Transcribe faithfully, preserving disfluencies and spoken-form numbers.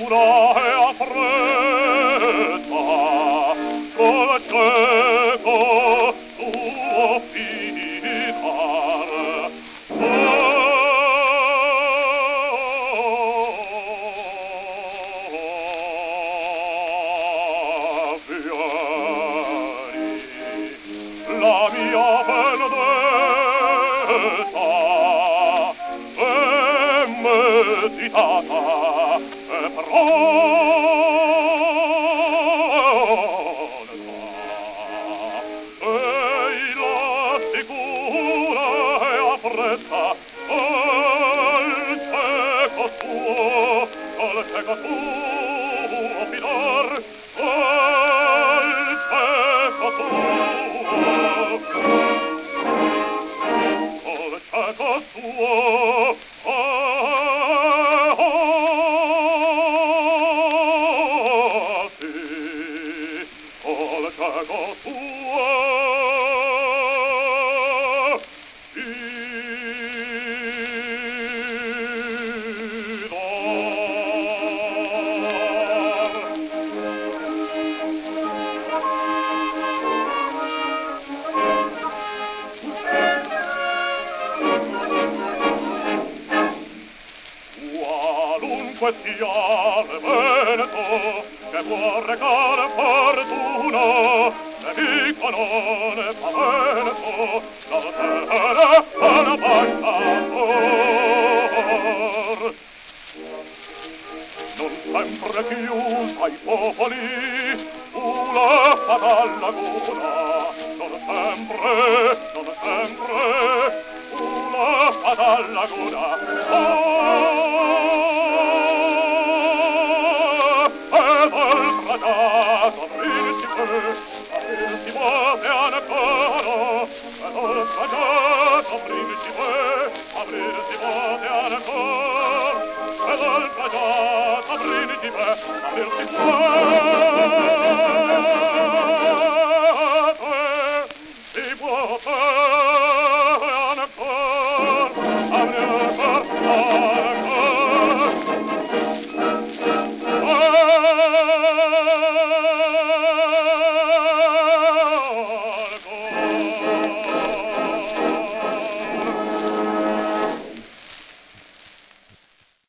scura e affretta, col cieco suo fitar. La mia vendetta è meditata e pronta, ei la sicura e affretta al cieco suo, al cieco suo fidar, al cieco suo. Col cieco suo, ah, sì, col cieco suo, qualunque sia l'evento che può recare fortuna, nemico non è pavento, dal terra alla baciator. Non sempre chiusa ai popoli una fatal laguna, non sempre, non sempre una fatal laguna. Oh, fratato principe, aprirsi voce ancora, ed ol fratato principe, aprirsi voce ancora, ed ol fratato principe, aprirsi voce